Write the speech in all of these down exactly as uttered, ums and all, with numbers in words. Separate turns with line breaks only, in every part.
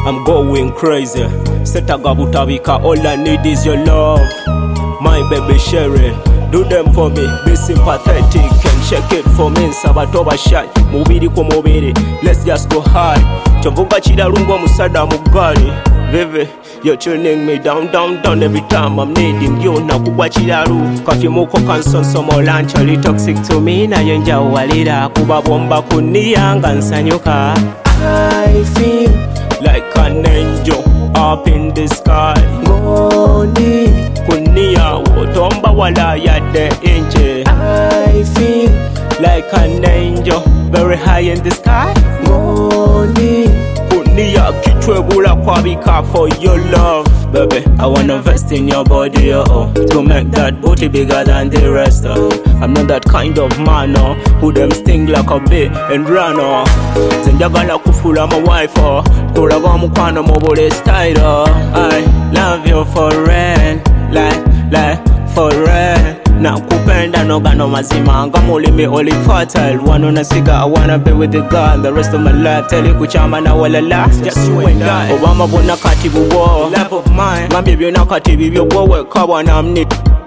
I'm going crazy. Setaga butabika, all I need is your love. My baby Sherry, do them for me, be sympathetic and shake it for me. Sabatoba shy, mubiri kwa mubiri, let's just go high. Chovuga chida rungo musada mugali. Baby, you're turning me down, down, down every time I'm needing you. Na kubwa chidaru, kafi muko kanson somo lanchali toxic to me. Na yenja walida, kuba bomba kuniyanga nsanyuka. I feel like an angel up in the sky. Ngoni kunia wotomba wala yade inje. I feel like an angel very high in the sky. Ngoni kunia kichwebula kwabika for your love. Baby, I wanna invest in your body, oh, to make that booty bigger than the rest, oh. I'm not that kind of man, oh, who them sting like a bee and run, oh. Zenjagala kufula my wife, oh, kulaga mukwano mobile style, oh. I love you for real, like, like, for real. Na kupenda no gano mazima, ngamuli me only fertile. One on a cigar, I wanna be with the girl the rest of my life. Tell you kuchama na wala last, just you and I. Obama bona katibu war, love of mine. My baby na katibu yo go work kawa na mni.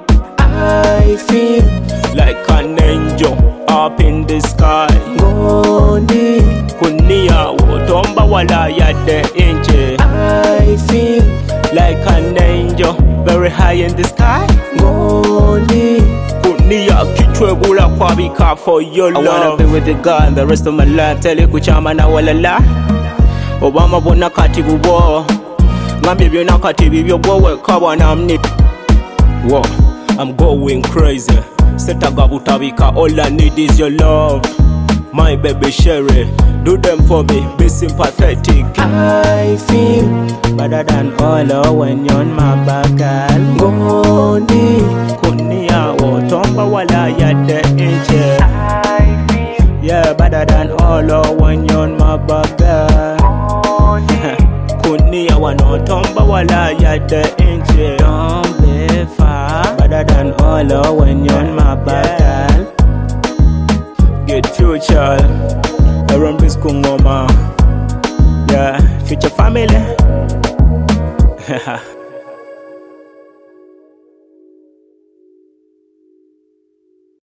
I feel like an angel up in the sky. Ngoni kunia wotomba wala yade inje. I feel like an angel very high in the sky. Ngoni kunia kichwebula kwabika for your love. I wanna be with the girl the rest of my life. Tell you kuchama na wala la. Obama bona katibu war, ngambi byona katibu byo gwe kawa na mni. Whoa, I'm going crazy. Setaga butabika, all I need is your love. My baby Sherry, do them for me, be sympathetic. I feel better than all oh, when you're on my back, girl. Ngoni kunia wotomba wala yade inje. I feel yeah, better than all oh, when you're on my back, girl. Kunia wanotomba wala yade inje. Don't be far, better than all oh, when you're on my back, girl. Get future, around this kungoma. Yeah, future family.